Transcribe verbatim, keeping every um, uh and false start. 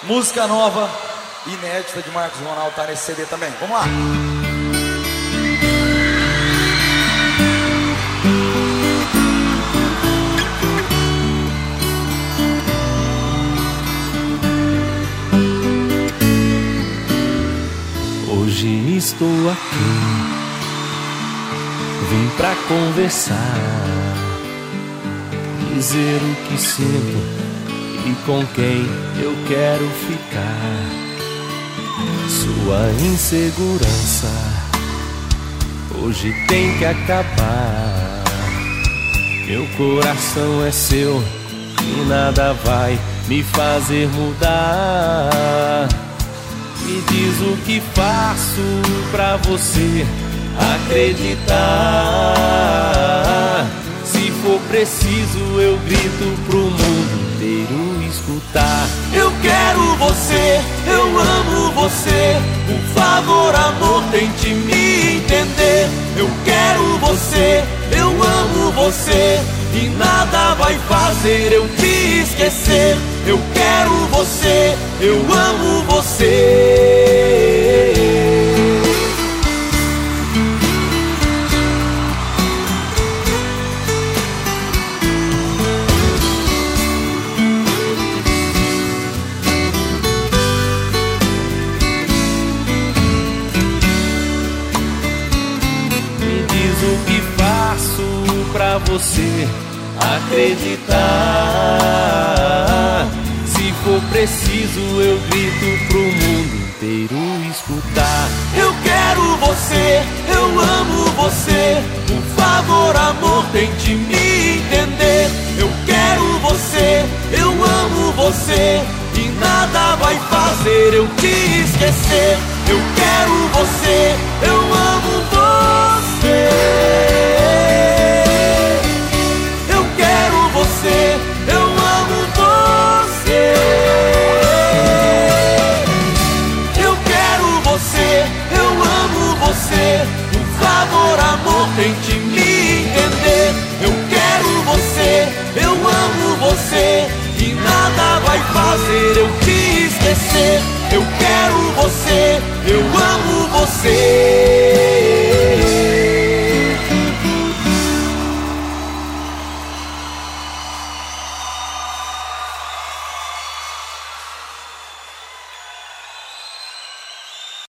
Música nova, inédita de Marcos Ronaldo, tá nesse C D também. Vamos lá. Hoje estou aqui, vim pra conversar, dizer o que sinto e com quem eu quero ficar. Sua insegurança hoje tem que acabar. Meu coração é seu e nada vai me fazer mudar. Me diz o que faço pra você acreditar. Se for preciso eu grito pro mundo inteiro escutar. Eu quero você, eu amo você. Por favor, amor, tente me entender. Eu quero você, eu amo você. E nada vai fazer eu te esquecer. Eu quero você, eu amo você. Me diz o que faço pra você acreditar. Se for preciso eu grito pro mundo inteiro escutar. Eu quero você, eu amo você. Por favor, amor, tente me entender. Eu quero você, eu amo você. E nada vai fazer eu te esquecer. Eu quero você, eu amo você. Eu quero você, eu amo você. Eu quero você, eu amo você. Por favor, amor, tente me entender. Eu quero você, eu amo você. E nada vai fazer eu te esquecer.